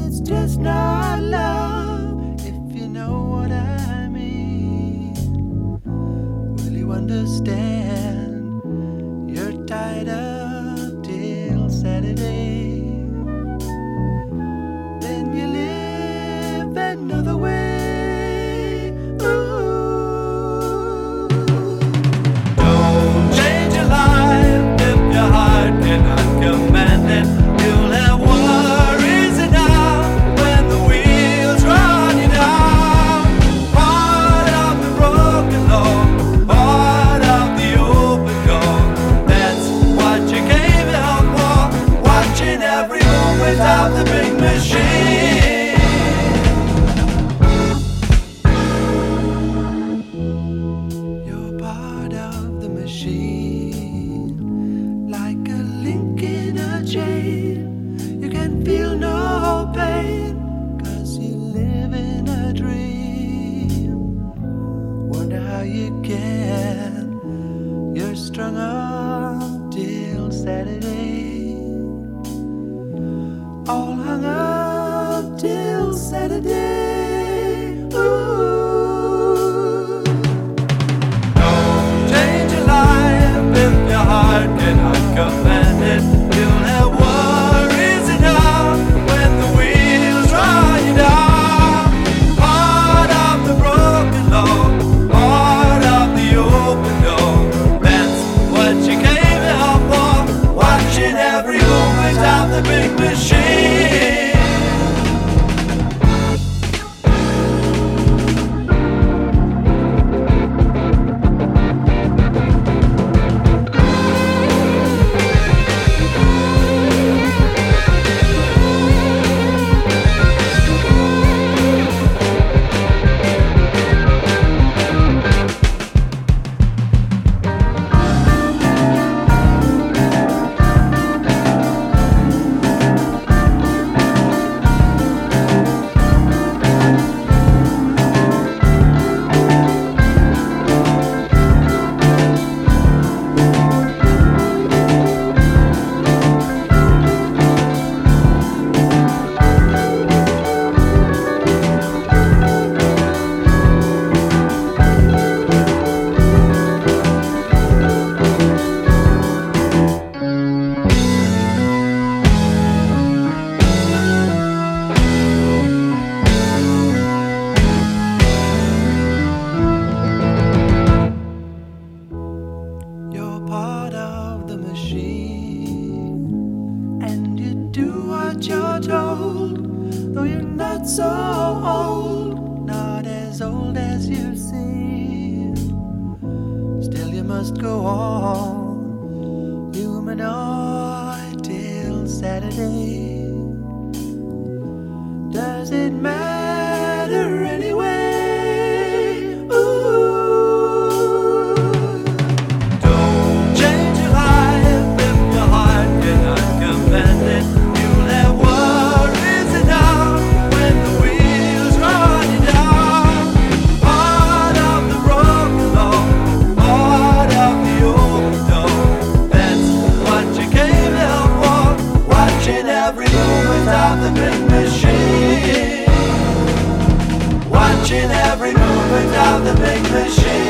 it's just not love, if you know what I mean. Will you understand? You're tied up till Saturday. Then you live another way. Ooh. Don't change your life if your heart cannot command it. You'll have worries enough when the wheels run you down. Part of the broken law, part of the open door. That's what you came out for, watching every movement of the big machine. You're part of the machine, like a link in a chain. You can feel no pain, 'cause you live in a dream. Wonder how you can. You're strung up till Saturday, all hung up till Saturday. Ooh. Don't change your life if your heart cannot command it. You'll have worries enough when the wheels run you down. Part of the broken law, part of the open door. That's what you came out for, watching every movement of the big machine. You're part of the machine, and you do what you're told. Though you're not so old, not as old as you seem, still you must go on, humanoid till Saturday. Does it matter anyway? Don't change your life if your heart cannot command it. You'll have worries enough when the wheels run you down. Part of the broken law, part of the open door. That's what you came out for, watching every movement of the big machine. Watching every movement of the big machine.